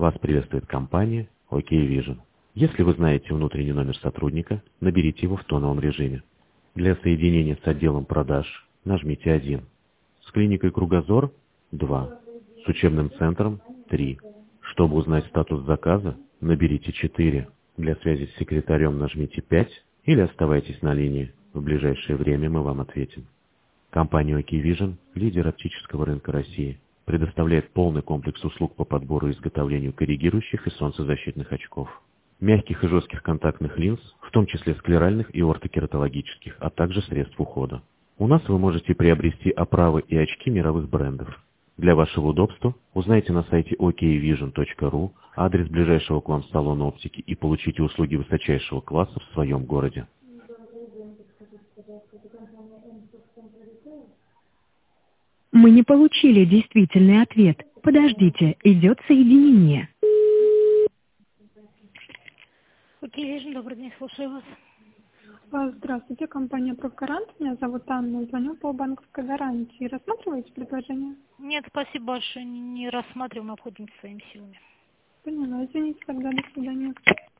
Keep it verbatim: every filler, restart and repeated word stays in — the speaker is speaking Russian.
Вас приветствует компания окей Vision. Если вы знаете внутренний номер сотрудника, наберите его в тоновом режиме. Для соединения с отделом продаж нажмите один. С клиникой Кругозор – два. С учебным центром – три. Чтобы узнать статус заказа, наберите четыре. Для связи с секретарем нажмите пять или оставайтесь на линии. В ближайшее время мы вам ответим. Компания окей Vision – лидер оптического рынка России. Предоставляет полный комплекс услуг по подбору и изготовлению коррегирующих и солнцезащитных очков, мягких и жестких контактных линз, в том числе склеральных и ортокератологических, а также средств ухода. У нас вы можете приобрести оправы и очки мировых брендов. Для вашего удобства узнайте на сайте окей вижн точка ру адрес ближайшего к вам салона оптики и получите услуги высочайшего класса в своем городе. Мы не получили действительный ответ. Подождите, идет соединение. окей Vision, добрый день, слушаю вас. А, Здравствуйте, компания Профгарант. Меня зовут Анна. Звоню по банковской гарантии. Рассматриваете предложение? Нет, спасибо большое, не рассматриваем, обходимся своими силами. Поняла. Извините, тогда до свидания.